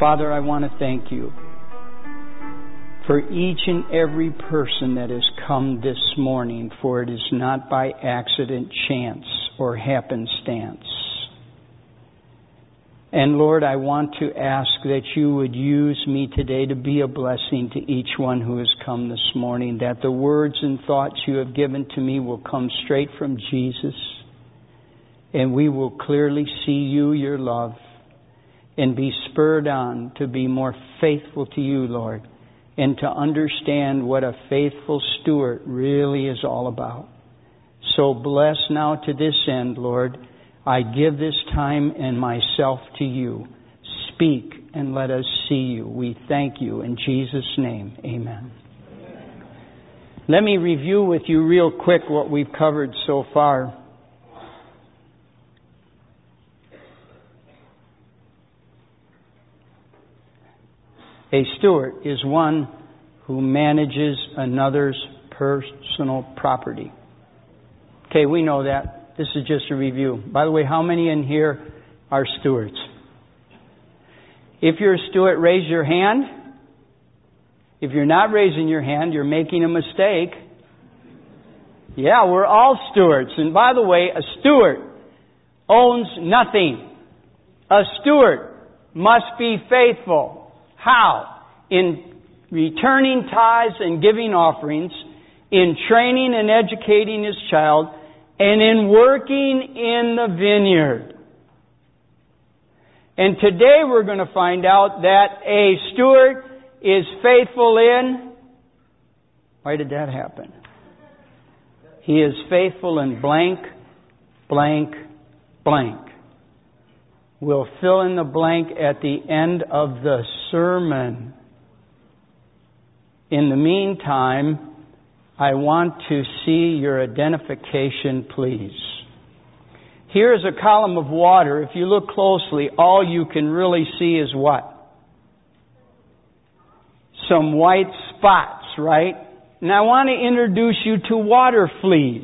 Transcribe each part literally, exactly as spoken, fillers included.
Father, I want to thank you for each and every person that has come this morning, for it is not by accident, chance, or happenstance. And Lord, I want to ask that you would use me today to be a blessing to each one who has come this morning, that the words and thoughts you have given to me will come straight from Jesus, and we will clearly see you, your love, and be spurred on to be more faithful to you, Lord, and to understand what a faithful steward really is all about. So bless now to this end, Lord. I give this time and myself to you. Speak and let us see you. We thank you in Jesus' name. Amen. Amen. Let me review with you real quick what we've covered so far. A steward is one who manages another's personal property. Okay, we know that. This is just a review. By the way, how many in here are stewards? If you're a steward, raise your hand. If you're not raising your hand, you're making a mistake. Yeah, we're all stewards. And by the way, a steward owns nothing. A steward must be faithful. How? In returning tithes and giving offerings, in training and educating his child, and in working in the vineyard. And today we're going to find out that a steward is faithful in... Why did that happen? He is faithful in blank, blank, blank. We'll fill in the blank at the end of the sermon. In the meantime, I want to see your identification, please. Here is a column of water. If you look closely, all you can really see is what? Some white spots, right? And I want to introduce you to water fleas.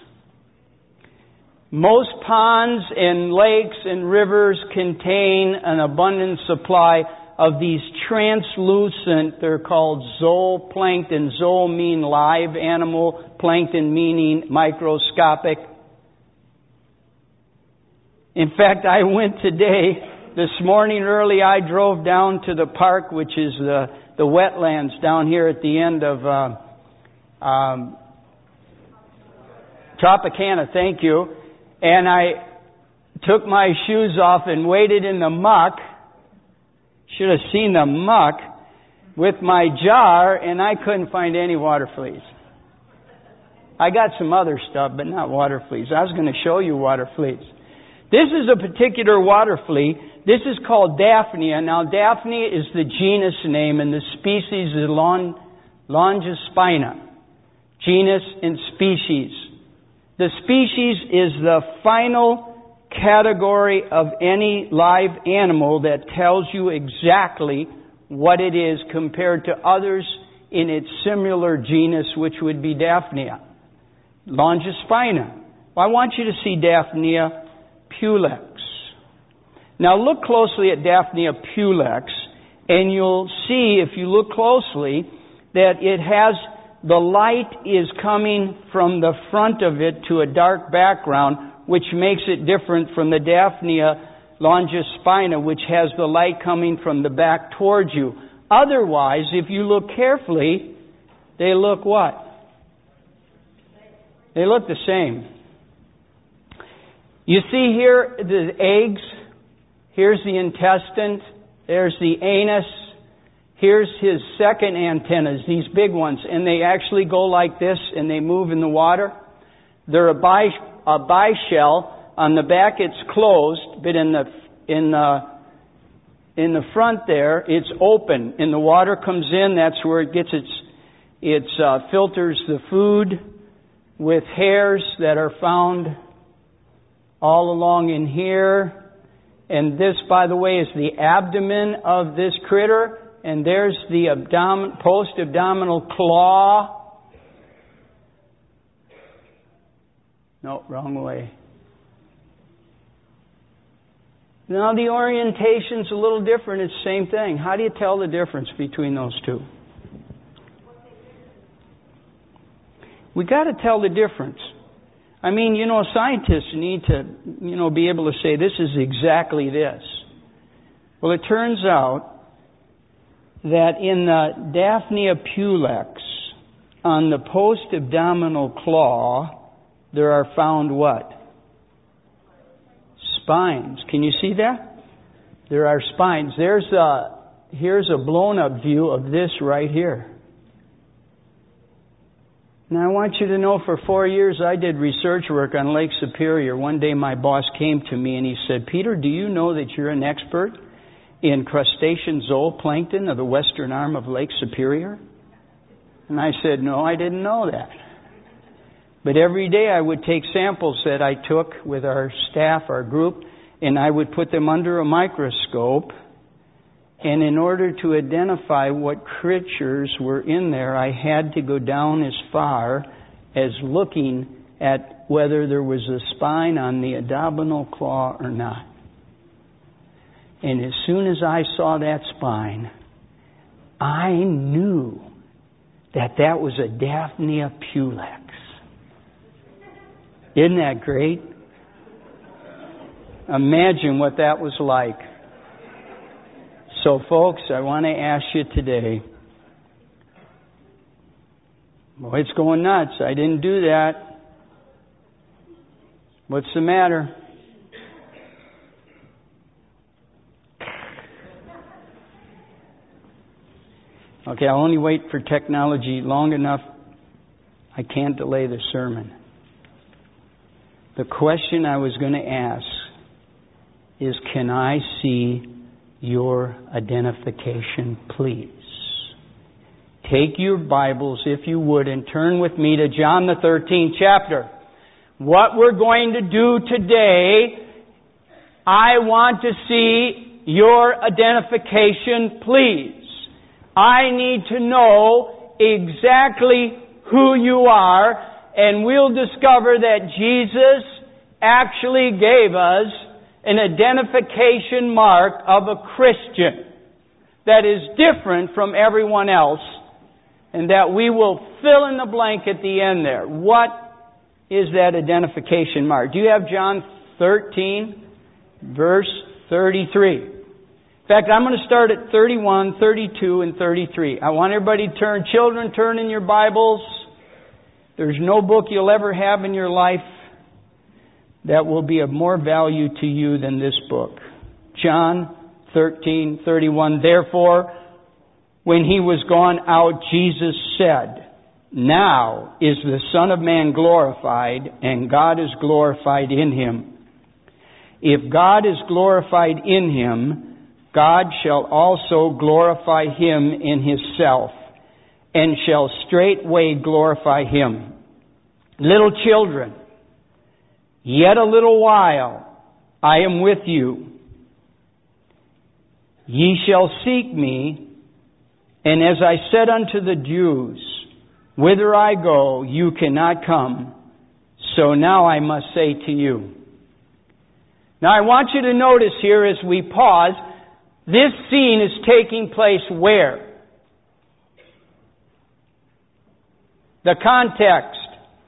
Most ponds and lakes and rivers contain an abundant supply of these translucent, they're called zooplankton. Zoo mean live animal, plankton meaning microscopic. In fact, I went today, this morning early, I drove down to the park, which is the, the wetlands down here at the end of uh, um, Tropicana, thank you. And I took my shoes off and waded in the muck. Should have seen the muck with my jar, and I couldn't find any water fleas. I got some other stuff, but not water fleas. I was going to show you water fleas. This is a particular water flea. This is called Daphnia. Now, Daphnia is the genus name, and the species is Lon, Longispina. Genus and species. The species is the final category of any live animal that tells you exactly what it is compared to others in its similar genus, which would be Daphnia. Longispina. Well, I want you to see Daphnia pulex. Now look closely at Daphnia pulex, and you'll see, if you look closely, that it has, the light is coming from the front of it to a dark background, which makes it different from the Daphnia longispina, which has the light coming from the back towards you. Otherwise, if you look carefully, they look what? They look the same. You see here the eggs. Here's the intestine. There's the anus. Here's his second antennas, these big ones. And they actually go like this, and they move in the water. They're a bi a bishell. On the back it's closed, but in the in the in the front there it's open, and the water comes in. That's where it gets its it uh, filters the food with hairs that are found all along in here. And this, by the way, is the abdomen of this critter, and there's the abdomen post-abdominal claw. No, wrong way. Now the orientation's a little different. It's the same thing. How do you tell the difference between those two? We got to tell the difference. I mean, you know, scientists need to, you know, be able to say this is exactly this. Well, it turns out that in the Daphnia pulex, on the post-abdominal claw, there are found what? Spines. Can you see that? There are spines. There's a, here's a blown-up view of this right here. Now, I want you to know for four years I did research work on Lake Superior. One day my boss came to me and he said, Peter, do you know that you're an expert in crustacean zooplankton of the western arm of Lake Superior? And I said, no, I didn't know that. But every day I would take samples that I took with our staff, our group, and I would put them under a microscope. And in order to identify what creatures were in there, I had to go down as far as looking at whether there was a spine on the abdominal claw or not. And as soon as I saw that spine, I knew that that was a Daphnia pulex. Isn't that great? Imagine what that was like. So, folks, I want to ask you today, well, it's going nuts. I didn't do that. What's the matter? Okay, I'll only wait for technology long enough. I can't delay the sermon. The question I was going to ask is, can I see your identification, please? Take your Bibles, if you would, and turn with me to John the thirteenth chapter. What we're going to do today, I want to see your identification, please. I need to know exactly who you are, and we'll discover that Jesus actually gave us an identification mark of a Christian that is different from everyone else, and that we will fill in the blank at the end there. What is that identification mark? Do you have John thirteen, verse thirty-three? In fact, I'm going to start at thirty-one, thirty-two, and thirty-three. I want everybody to turn. Children, turn in your Bibles. There's no book you'll ever have in your life that will be of more value to you than this book. John thirteen, thirty-one. Therefore, when he was gone out, Jesus said, now is the Son of Man glorified, and God is glorified in him. If God is glorified in him, God shall also glorify him in himself, and shall straightway glorify him. Little children, yet a little while I am with you. Ye shall seek me, and as I said unto the Jews, whither I go, you cannot come. So now I must say to you. Now I want you to notice here as we pause, this scene is taking place where? The context.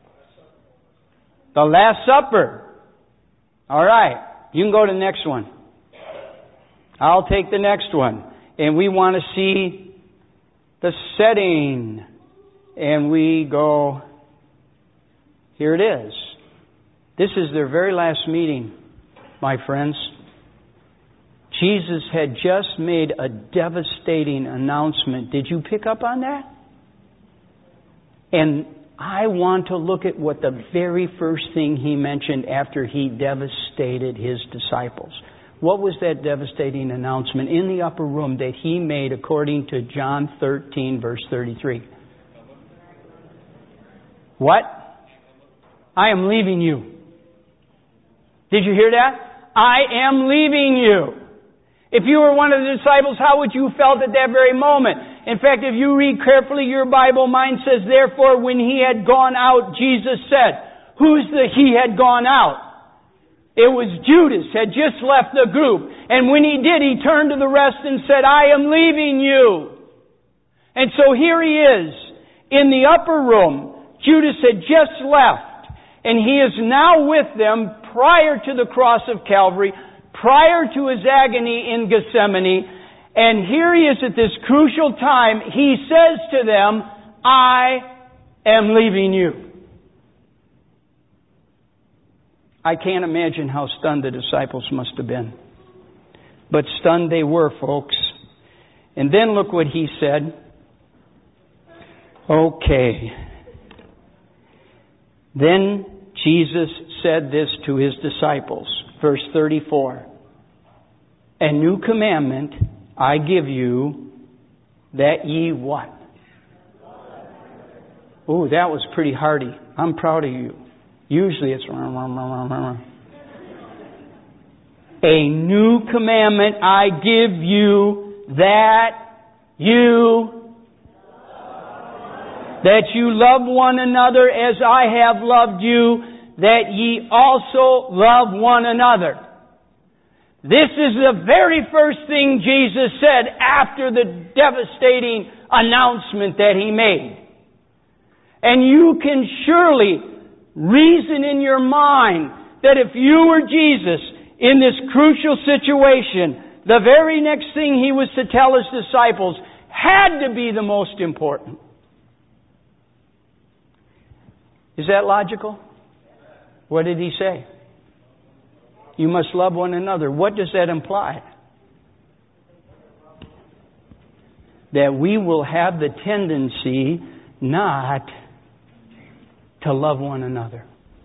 The Last Supper. All right. You can go to the next one. I'll take the next one. And we want to see the setting. And we go, here it is. This is their very last meeting, my friends. Jesus had just made a devastating announcement. Did you pick up on that? And I want to look at what the very first thing he mentioned after he devastated his disciples. What was that devastating announcement in the upper room that he made according to John thirteen, verse thirty-three? What? I am leaving you. Did you hear that? I am leaving you. If you were one of the disciples, how would you have felt at that very moment? In fact, if you read carefully your Bible, mine says, therefore, when he had gone out, Jesus said, who's the he had gone out? It was Judas had just left the group. And when he did, he turned to the rest and said, I am leaving you. And so here he is in the upper room. Judas had just left. And he is now with them prior to the cross of Calvary, prior to his agony in Gethsemane. And here he is at this crucial time. He says to them, I am leaving you. I can't imagine how stunned the disciples must have been. But stunned they were, folks. And then look what he said. Okay. Then Jesus said this to his disciples. Verse thirty-four. A new commandment I give you, that ye what? Ooh, that was pretty hearty. I'm proud of you. Usually it's... A new commandment I give you, that you... that you love one another as I have loved you, that ye also love one another. This is the very first thing Jesus said after the devastating announcement that He made. And you can surely reason in your mind that if you were Jesus in this crucial situation, the very next thing He was to tell His disciples had to be the most important. Is that logical? What did He say? You must love one another. What does that imply? That we will have the tendency not to love one another.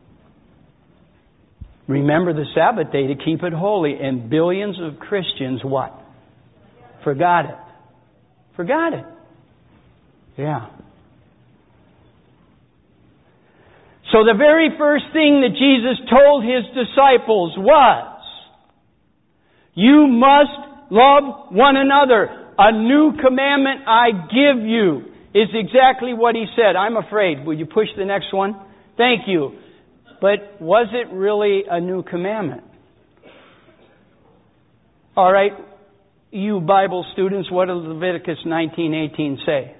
Remember the Sabbath day to keep it holy. And billions of Christians, what? Forgot it. Forgot it. Yeah. So the very first thing that Jesus told His disciples was, you must love one another. A new commandment I give you is exactly what He said. I'm afraid. Will you push the next one? Thank you. But was it really a new commandment? All right, you Bible students, what does Leviticus nineteen eighteen say?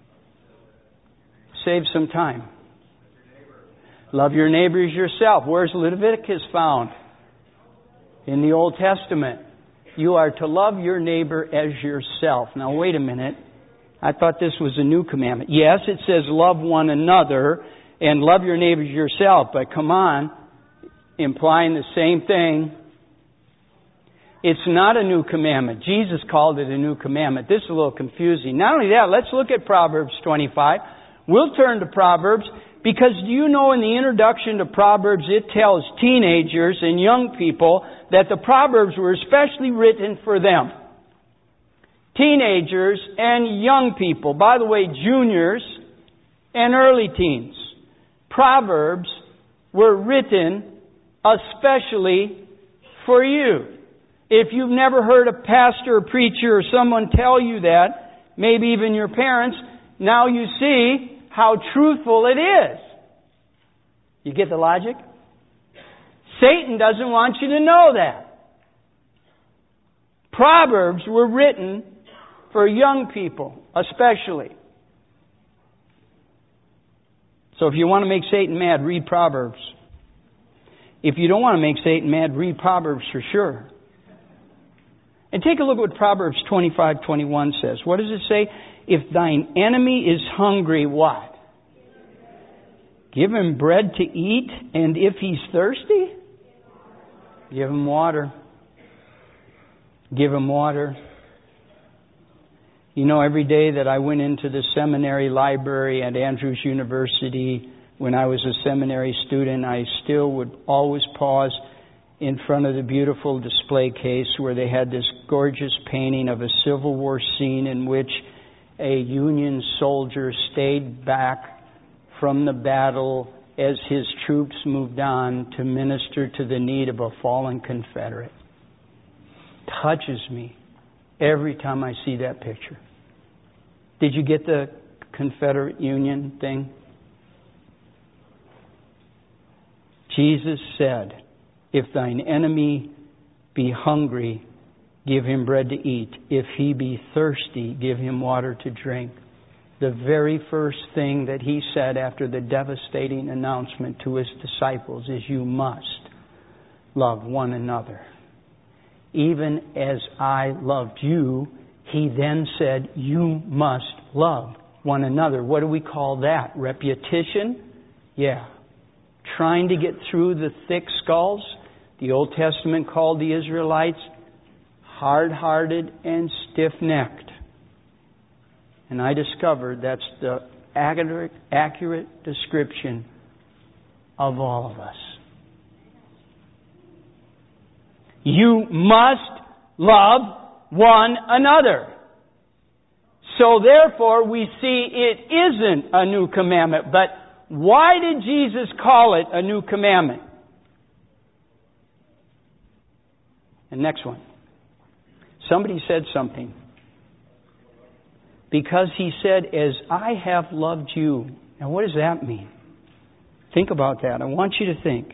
Save some time. Love your neighbor as yourself. Where's Leviticus found? In the Old Testament. You are to love your neighbor as yourself. Now wait a minute. I thought this was a new commandment. Yes, it says love one another and love your neighbor as yourself. But come on, implying the same thing. It's not a new commandment. Jesus called it a new commandment. This is a little confusing. Not only that, let's look at Proverbs twenty-five. We'll turn to Proverbs. Because do you know in the introduction to Proverbs it tells teenagers and young people that the Proverbs were especially written for them. Teenagers and young people. By the way, juniors and early teens. Proverbs were written especially for you. If you've never heard a pastor or preacher or someone tell you that, maybe even your parents, now you see how truthful it is. You get the logic? Satan doesn't want you to know that. Proverbs were written for young people, especially. So if you want to make Satan mad, read Proverbs. If you don't want to make Satan mad, read Proverbs for sure. And take a look at what Proverbs twenty-five twenty-one says. What does it say? If thine enemy is hungry, what? Give him bread to eat, and if he's thirsty, give him water. Give him water. You know, every day that I went into the seminary library at Andrews University, when I was a seminary student, I still would always pause in front of the beautiful display case where they had this gorgeous painting of a Civil War scene in which a Union soldier stayed back from the battle as his troops moved on to minister to the need of a fallen Confederate. Touches me every time I see that picture. Did you get the Confederate Union thing? Jesus said, If thine enemy be hungry, give him bread to eat. If he be thirsty, give him water to drink. The very first thing that he said after the devastating announcement to his disciples is, you must love one another. Even as I loved you, he then said, you must love one another. What do we call that? Repetition? Yeah. Trying to get through the thick skulls. The Old Testament called the Israelites hard-hearted and stiff-necked. And I discovered that's the accurate, accurate description of all of us. You must love one another. So therefore, we see it isn't a new commandment. But why did Jesus call it a new commandment? And next one. Somebody said something. Because he said, as I have loved you. Now what does that mean? Think about that. I want you to think.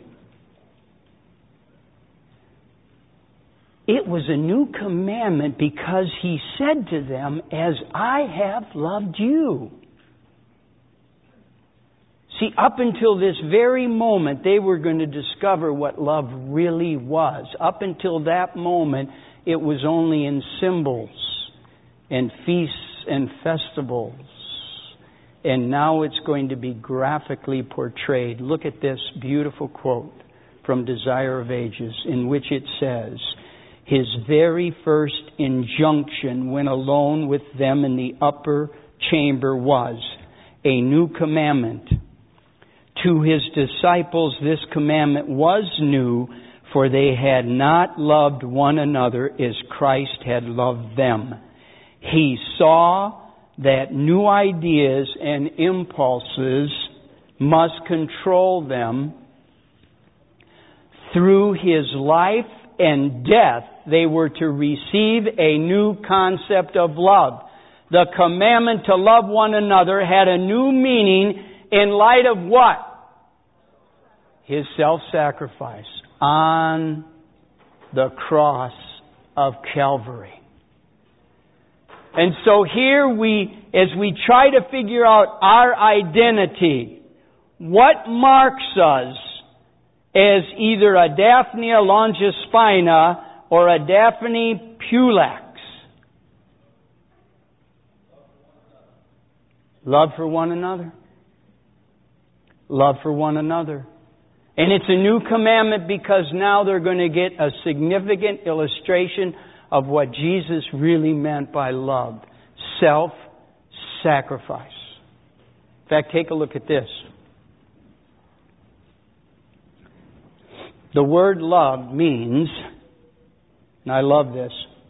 It was a new commandment because he said to them, as I have loved you. See, up until this very moment, they were going to discover what love really was. Up until that moment, it was only in symbols and feasts and festivals. And now it's going to be graphically portrayed. Look at this beautiful quote from Desire of Ages, in which it says, his very first injunction when alone with them in the upper chamber was a new commandment. To his disciples this commandment was new, for they had not loved one another as Christ had loved them. He saw that new ideas and impulses must control them. Through his life and death, they were to receive a new concept of love. The commandment to love one another had a new meaning in light of what? His self-sacrifice on the cross of Calvary. And so here we, as we try to figure out our identity, what marks us as either a Daphnia longispina or a Daphne pulex? Love for one another. Love for one another. And it's a new commandment because now they're going to get a significant illustration of what Jesus really meant by love. Self-sacrifice. In fact, take a look at this. The word love means, and I love this.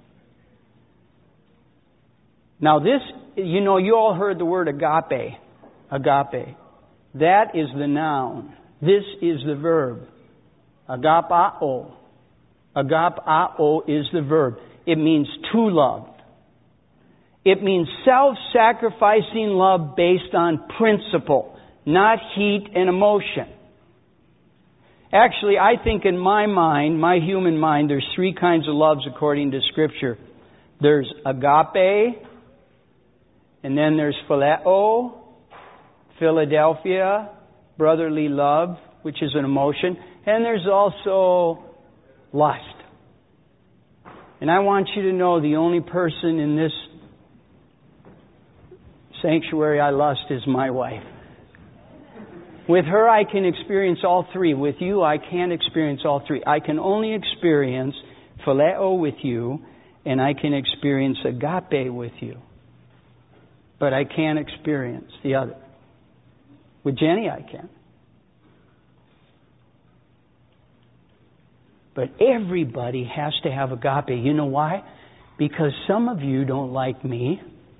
Now this, you know, you all heard the word agape. Agape. That is the noun. This is the verb. Agapao. Agapao is the verb. It means to love. It means self-sacrificing love based on principle, not heat and emotion. Actually, I think in my mind, my human mind, there's three kinds of loves according to Scripture. There's agape, and then there's phileo, Philadelphia, brotherly love, which is an emotion, and there's also lust. And I want you to know the only person in this sanctuary I lust is my wife. With her, I can experience all three. With you, I can't experience all three. I can only experience phileo with you, and I can experience agape with you. But I can't experience the other. With Jenny, I can. But everybody has to have agape. You know why? Because some of you don't like me.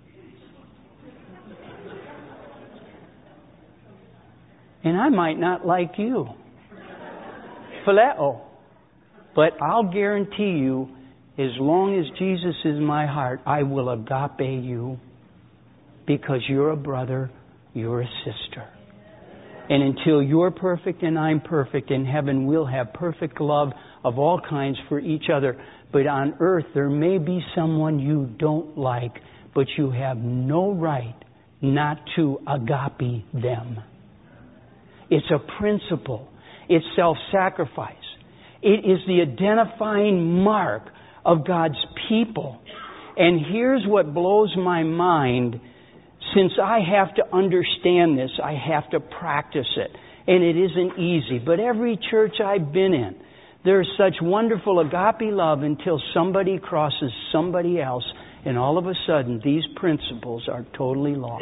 And I might not like you. Phileo. But I'll guarantee you, as long as Jesus is my heart, I will agape you. Because you're a brother, you're a sister. And until you're perfect and I'm perfect, in heaven we'll have perfect love of all kinds for each other. But on earth there may be someone you don't like, but you have no right not to agape them. It's a principle. It's self-sacrifice. It is the identifying mark of God's people. And here's what blows my mind. Since I have to understand this, I have to practice it. And it isn't easy. But every church I've been in, there's such wonderful agape love until somebody crosses somebody else. And all of a sudden, these principles are totally lost.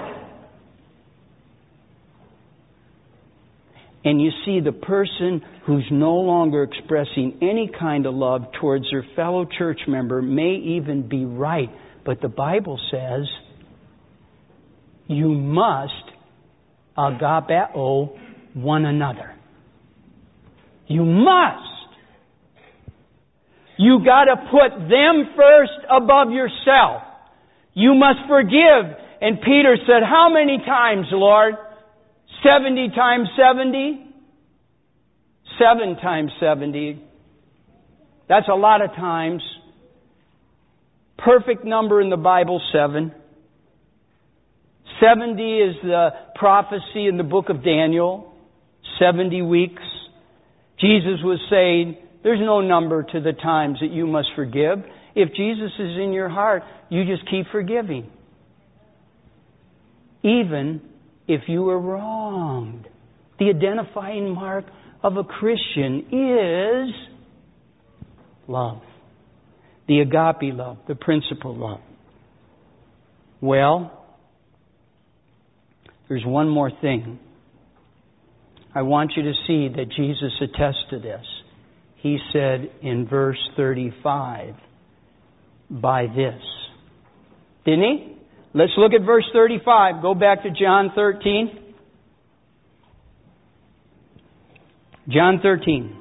And you see, the person who's no longer expressing any kind of love towards their fellow church member may even be right. But the Bible says you must agapeo one another. You must. You got to put them first above yourself. You must forgive. And Peter said, how many times, Lord? Seventy times seventy? Seven times seventy. That's a lot of times. Perfect number in the Bible, seven. Seventy is the prophecy in the book of Daniel. Seventy weeks. Jesus was saying, there's no number to the times that you must forgive. If Jesus is in your heart, you just keep forgiving. Even if you were wronged. The identifying mark of a Christian is love. The agape love, the principal love. Well, there's one more thing. I want you to see that Jesus attests to this. He said in verse thirty-five, by this. Didn't he? Let's look at verse thirty-five. Go back to John thirteen. John thirteen.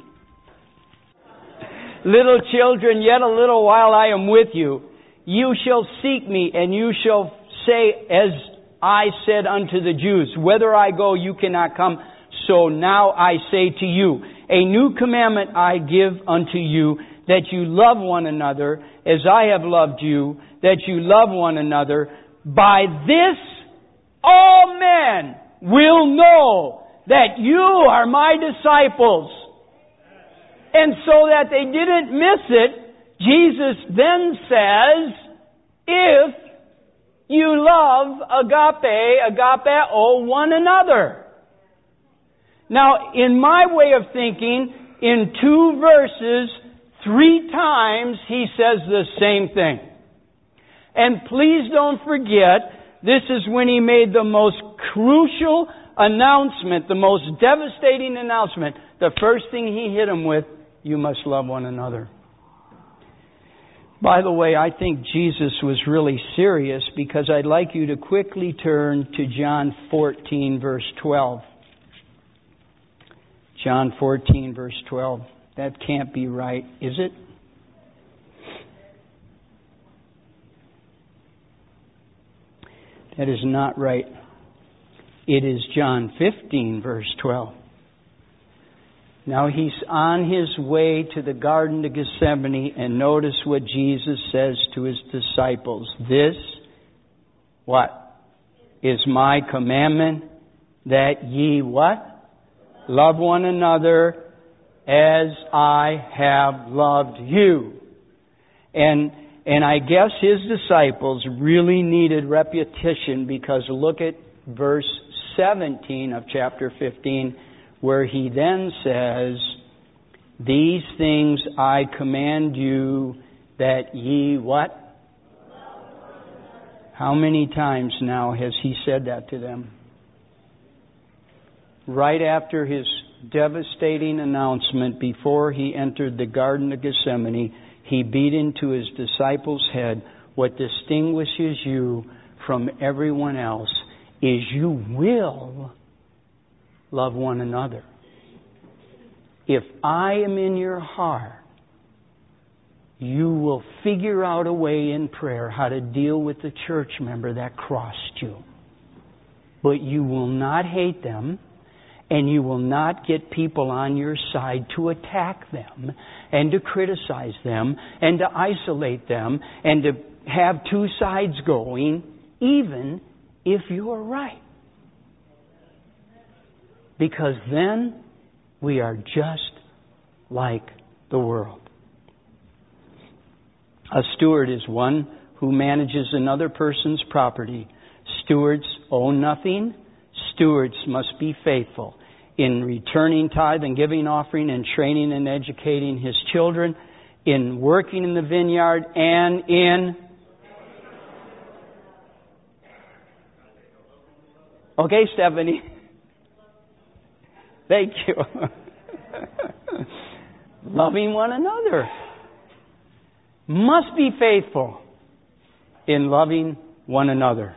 Little children, yet a little while I am with you. You shall seek me, and you shall say, as I said unto the Jews, whither I go, you cannot come. So now I say to you, a new commandment I give unto you, that you love one another, as I have loved you, that you love one another. By this all men will know that you are my disciples. And so that they didn't miss it, Jesus then says, if you love agape, agapeo one another. Now, in my way of thinking, in two verses, three times he says the same thing. And please don't forget, this is when he made the most crucial announcement, the most devastating announcement. The first thing he hit him with, you must love one another. By the way, I think Jesus was really serious, because I'd like you to quickly turn to John fourteen, verse twelve. John fourteen, verse twelve. That can't be right, is it? That is not right. It is John fifteen, verse twelve. Now he's on his way to the Garden of Gethsemane, and notice what Jesus says to his disciples. This, what? Is my commandment, that ye what? Love one another as I have loved you. And and I guess his disciples really needed repetition, because look at verse seventeen of chapter fifteen, where he then says, these things I command you, that ye what? How many times now has he said that to them? Right after his devastating announcement, before he entered the Garden of Gethsemane, he beat into his disciples' head, what distinguishes you from everyone else is you will love one another. If I am in your heart, you will figure out a way in prayer how to deal with the church member that crossed you. But you will not hate them. And you will not get people on your side to attack them and to criticize them and to isolate them and to have two sides going, even if you're right. Because then we are just like the world. A steward is one who manages another person's property. Stewards own nothing. Stewards must be faithful in returning tithe and giving offering and training and educating his children, in working in the vineyard, and in... Okay, Stephanie. Thank you. Loving one another. Must be faithful in loving one another.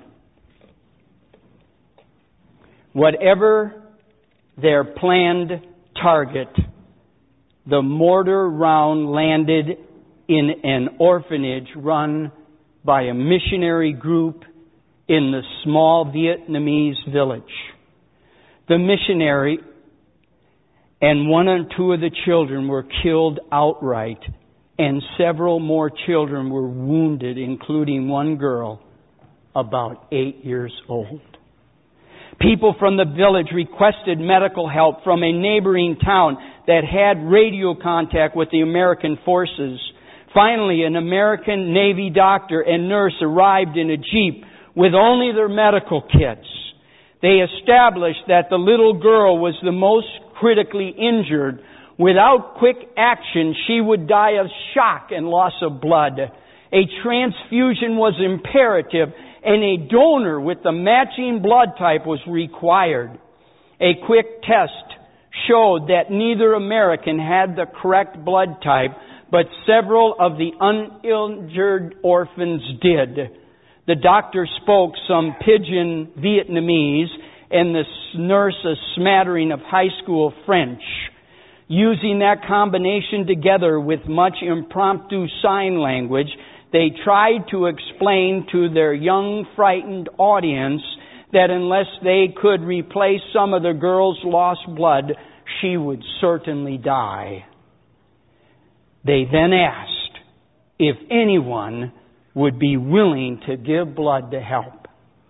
Whatever their planned target, the mortar round landed in an orphanage run by a missionary group in the small Vietnamese village. The missionary and one or two of the children were killed outright, and several more children were wounded, including one girl about eight years old. People from the village requested medical help from a neighboring town that had radio contact with the American forces. Finally, an American Navy doctor and nurse arrived in a jeep with only their medical kits. They established that the little girl was the most critically injured. Without quick action, she would die of shock and loss of blood. A transfusion was imperative, and a donor with the matching blood type was required. A quick test showed that neither American had the correct blood type, but several of the uninjured orphans did. The doctor spoke some pidgin Vietnamese and the nurse a smattering of high school French. Using that combination together with much impromptu sign language, they tried to explain to their young, frightened audience that unless they could replace some of the girl's lost blood, she would certainly die. They then asked if anyone would be willing to give blood to help.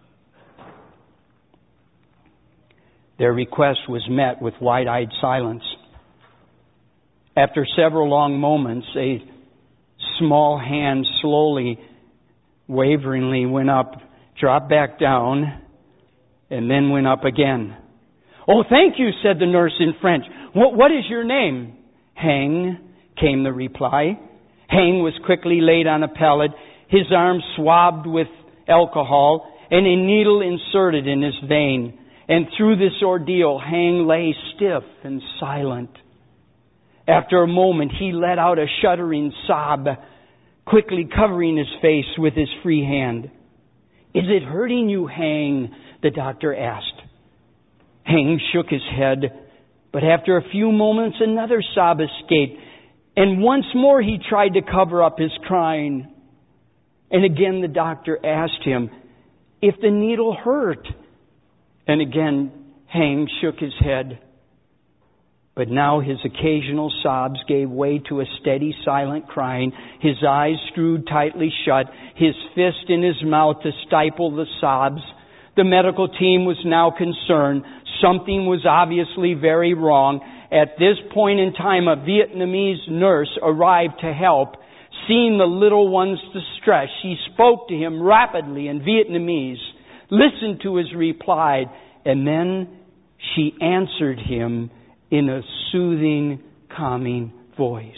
Their request was met with wide-eyed silence. After several long moments, a small hand slowly, waveringly went up, dropped back down, and then went up again. "Oh, thank you," said the nurse in French. What, what is your name?" "Hang," came the reply. Hang was quickly laid on a pallet, his arm swabbed with alcohol, and a needle inserted in his vein. And through this ordeal, Hang lay stiff and silent. After a moment, he let out a shuddering sob, quickly covering his face with his free hand. "Is it hurting you, Hang?" the doctor asked. Hang shook his head, but after a few moments, another sob escaped, and once more he tried to cover up his crying. And again the doctor asked him if the needle hurt. And again Hang shook his head. But now his occasional sobs gave way to a steady, silent crying. His eyes screwed tightly shut, his fist in his mouth to stifle the sobs. The medical team was now concerned. Something was obviously very wrong. At this point in time, a Vietnamese nurse arrived to help. Seeing the little one's distress, she spoke to him rapidly in Vietnamese, listened to his reply, and then she answered him in a soothing, calming voice.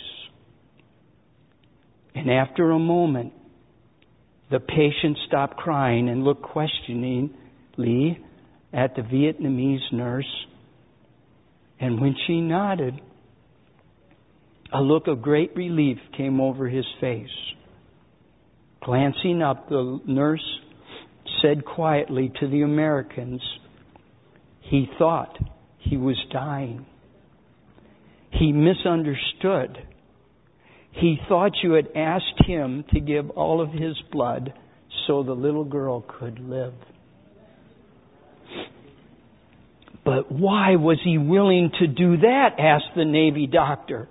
And after a moment, the patient stopped crying and looked questioningly at the Vietnamese nurse. And when she nodded, a look of great relief came over his face. Glancing up, the nurse said quietly to the Americans, "He thought he was dying. He misunderstood. He thought you had asked him to give all of his blood so the little girl could live." But why was he willing to do that? Asked the Navy doctor.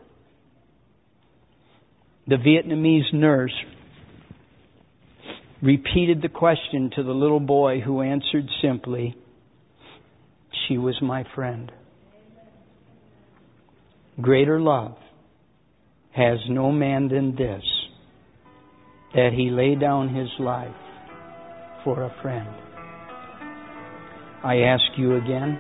The Vietnamese nurse repeated the question to the little boy, who answered simply, "She was my friend." Greater love has no man than this, that he lay down his life for a friend. I ask you again,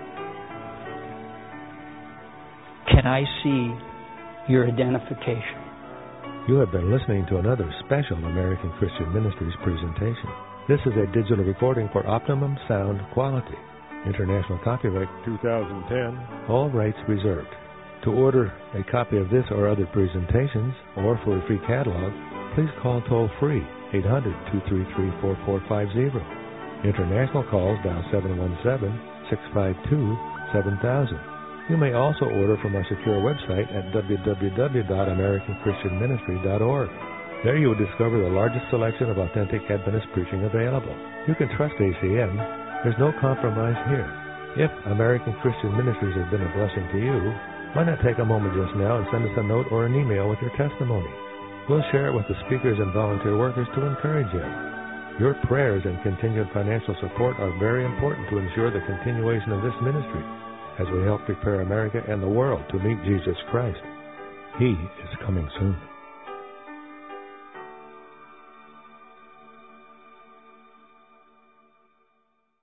can I see your identification? You have been listening to another special American Christian Ministries presentation. This is a digital recording for optimum sound quality. International copyright two thousand ten. All rights reserved. To order a copy of this or other presentations, or for a free catalog, please call toll-free eight hundred, two three three, four four five zero. International calls dial seven one seven, six five two, seven thousand. You may also order from our secure website at w w w dot american christian ministry dot org. There you will discover the largest selection of authentic Adventist preaching available. You can trust A C N. There's no compromise here. If American Christian Ministries has been a blessing to you, why not take a moment just now and send us a note or an email with your testimony? We'll share it with the speakers and volunteer workers to encourage you. Your prayers and continued financial support are very important to ensure the continuation of this ministry as we help prepare America and the world to meet Jesus Christ. He is coming soon.